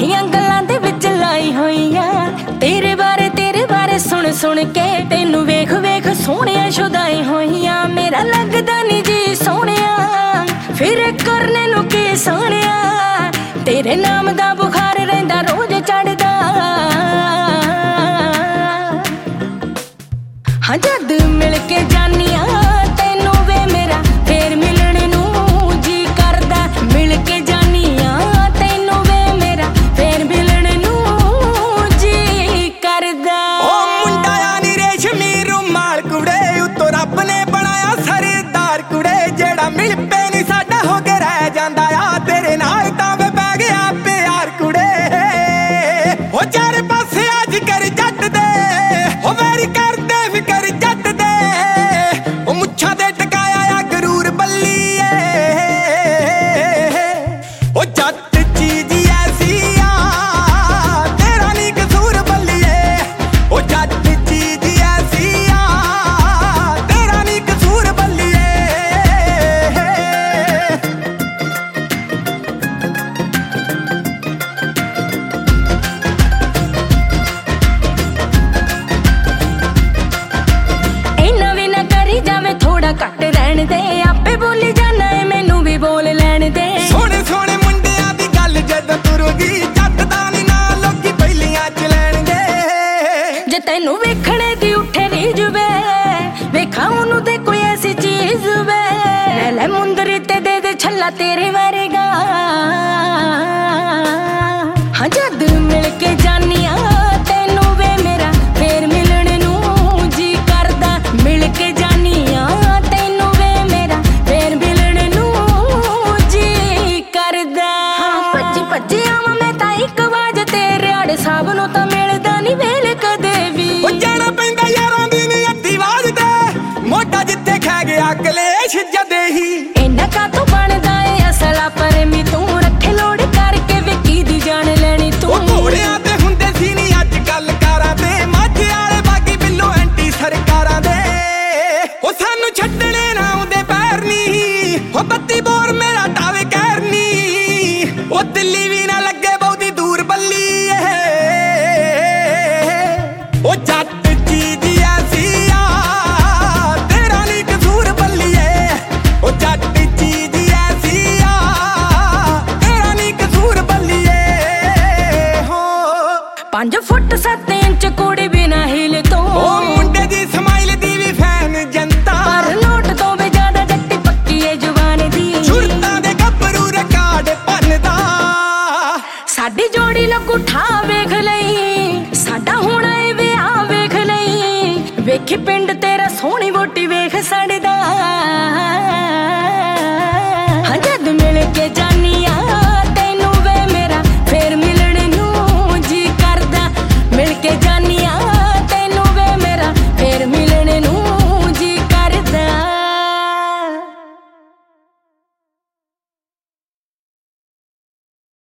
ਝੂਠੀਆਂ ਗੱਲਾਂ ਦੇ ਵਿੱਚ ਲਾਈ ਹੋਈ ਆ। ਤੇਰੇ ਬਾਰੇ ਸੁਣ ਸੁਣ ਕੇ ਤੈਨੂੰ ਵੇਖ ਵੇਖ ਸੋਹਣਿਆ ਸ਼ੁਦਾਈ ਹੋਈਆਂ। ਮੇਰਾ ਲੱਗਦਾ ਨੀ ਜੀ ਸੋਹਣਿਆ ਫਿਰ ਕਰਨੇ ਨੂੰ ਕੀ ਸੋਹਣਿਆ, ਤੇਰੇ ਨਾਮ ਦਾ ਬੁਖਾਰ ਰਹਿੰਦਾ ਰੋਜ਼ ਚੜਦਾ। ਹਾਂ ਜਦ ਮਿਲ ਕੇ ਜਾਨੀਆਂ ਤੈਨੂੰ ਵੇ ਮੇਰਾ ਫੇਰ ਮਿਲਣ ਨੂੰ ਜੀ ਕਰਦਾ। ਮਿਲ ਕੇ ਜਾਨੀਆਂ ਤੈਨੂੰ ਵੇ ਮੇਰਾ ਫੇਰ ਮਿਲਣ ਨੂੰ ਜੀ ਕਰਦਾ। ਉਹ ਮੁੰਡਾ ਆ ਨੀ ਰੇਸ਼ਮੀ ਰੁਮਾਲ ਕੁੜੇ, ਉੱਤੋਂ ਰੱਬ ਨੇ ਬਣਾਇਆ ਸਰਦਾਰ ਕੁੜੇ। ਜਿਹੜਾ ਮਿਲ ਪੇ ਨੀ ਸਾਡਾ ਹੋ ਕੇ ਰਹਿ ਜਾਂਦਾ ਆ, ਤੇਰੇ ਨਾਲ ਤਾਂ ਵੇ ਪੈ ਗਿਆ ਪਿਆਰ ਕੁੜੇ। ਉਹ ਚਾਰੇ ਪਾਸੇ ਅੱਜ ਕਰ ਜੱਟ ਦੇ, ਉਹ ਵੈਰੀ ਕਰਦੇ ਫਿਕਰ ਜੱਟ ਦੇ। ਉਹ ਮੁੱਛਾਂ ਤੇ ਟਕਾਇਆ ਆ ਗਰੂਰ ਬੱਲੀਏ। ਉਹ ਜੱਟ ਚੀਜ਼ ਐਸੀ ਆ ਤੇਰਾ ਨੀ ਕਸੂਰ ਬੱਲੀਏ। ਉਹ ਜੱਟ ਚੀਜ਼ ਐਸੀ ਆ ਤੇਰਾ ਨੀ ਕਸੂਰ ਬੱਲੀਏ। ਇੰਨਾ ਵੀ ਨਾ ਕਰੀ ਜਾਵੇਂ ਥੋੜਾ ਘੱਟ ਰਹਿਣ ਦੇ, ਆਪੇ ਬੋਲੀ ਜਾਣਾ ਏ ਮੈਨੂੰ ਵੀ ਬੋਲ ਲੈਣ ਦੇ। ਸੋਹਣੇ ਸੋਹਣੇ ਮੁੰਡਿਆਂ ਦੀ ਗੱਲ ਜਦੋਂ ਤੁਰੂਗੀ, ਜੱਟ ਦਾ ਨੀ ਨਾਂ ਲੋਕੀ ਪਹਿਲੀਆਂ ਚ ਲੈਣਗੇ। ਜੇ ਤੈਨੂੰ ਵੇਖਣੇ ਦੀ ਉੱਠੇ ਰੀਝ ਵੇ, ਵੇਖਾਂ ਉਹਨੂੰ ਤੇ ਕੋਈ ਐਸੀ ਚੀਜ਼ ਵੇ। ਲੈ ਲੈ ਮੁੰਦਰੀ ਤੇ ਦੇ ਦੇ ਛੱਲਾ ਤੇਰੇ ਵਰਗਾ। ਹਾਂ ਜਦ ਮਿਲ ਕੇ ਜਾਨੀਆਂ ਤੈਨੂੰ ਵੇ ਮੇਰਾ ਫੇਰ ਮਿਲਣ ਨੂੰ ਜੀ ਕਰਦਾ। ਮਿਲ ਕੇ ਜਾਨੀਆਂ ਤੈਨੂੰ ਵੇ ਮੇਰਾ ਫੇਰ ਮਿਲਣ ਨੂੰ ਜੀ ਕਰਦਾ। ਭੱਜੀ ਭੱਜੀ ਆਵਾਂ ਮੈਂ ਤਾਂ ਇੱਕ ਵਾਜ ਤੇਰੇ ਆੜੇ ਸਾਹਿਬ ਨੂੰ ਤਾਂ ਮਿਲਦਾ ਨੀ ਵੇਲ ਕਦੇ ਵੀ। ਉਹ ਜਾਣਾ ਪੈਂਦਾ ਯਾਰਾਂ ਦੀ ਨੀ ਅੱਧੀ ਆਵਾਜ਼ ਤੇ, ਮੋਢਾ ਜਿੱਥੇ ਖੈ ਗਿਆ ਕਲੇਸ਼ ਜਦੇ ਹੀ। ਇੰਨਾ ਕਾਤੋਂ ਬਣਦਾ ਏ ਅਸਲਾ ਪਰਮੀ ਤੂੰ, ਰੱਖੇ ਲੋੜ ਕਰਕੇ ਵਿੱਕੀ ਦੀ ਜਾਣ ਲੈਣੀ ਤੂੰ। ਉਹ ਘੋੜਿਆਂ ਤੇ ਹੁੰਦੇ ਸੀ ਨੀ ਅੱਜ ਕੱਲ ਕਾਰਾਂ ਤੇ, ਮਾਝੇ ਵਾਲੇ ਬਾਗੀ ਬਿੱਲੋ ਐਂਟੀ ਸਰਕਾਰਾਂ ਦੇ। ਉਹ ਸਾਨੂੰ ਛੱਡਣੇ ਨਾ ਆਉਂਦੇ ਪੈਰ ਨੀ, ਉਹ 32 ਬੋਰ ਮੇਰਾ ਟਾਵੇ ਕਹਿਰ ਨੀ। ਉਹ ਦਿੱਲੀ ਵੀ ਨਾ ਲੱਗੇ ਬਹੁਤੀ ਦੂਰ ਬੱਲੀਏ। ਉਹ ਜੱਟ ਚੀਜ਼ ਐਸੀ ਆ ਤੇਰਾ ਨੀ ਕਸੂਰ ਬੱਲੀਏ। ਉਹ ਜੱਟ ਚੀਜ਼ ਐਸੀ ਆ ਤੇਰਾ ਨੀ ਕਸੂਰ ਬੱਲੀਏ। ਹੋ 5 ਫੁੱਟ 7 ਇੰਚ ਕੁੜੀ ਬਿਨਾ ਹਿਲ ਤੋਂ, ਉਹ ਮੁੰਡੇ ਦੀ ਸਮਾਈਲ ਦੀ ਵੀ ਫੈਨ ਜਨਤਾ। ਪਰ ਨੋਟ ਤੋਂ ਵੀ ਜ਼ਿਆਦਾ ਜੱਟੀ ਪੱਕੀ ਏ ਜਵਾਨ ਦੀ। ਸੁਰਤਾਂ ਦੇ ਗੱਭਰੂ ਰਿਕਾਰਡ ਭੰਨਦਾ। ਸਾਡੀ ਜੋੜੀ ਲੱਗੂ ਠਾ ਵੇਖ ਲਈ, ਸਾਡਾ ਹੋਣਾ ਏ ਵਿਆਹ ਵੇਖ ਲਈ। ਵੇਖੀ ਪਿੰਡ ਤੇਰਾ ਸੋਹਣੀ ਵੋਟੀ ਵੇਖ ਸਾਡੇ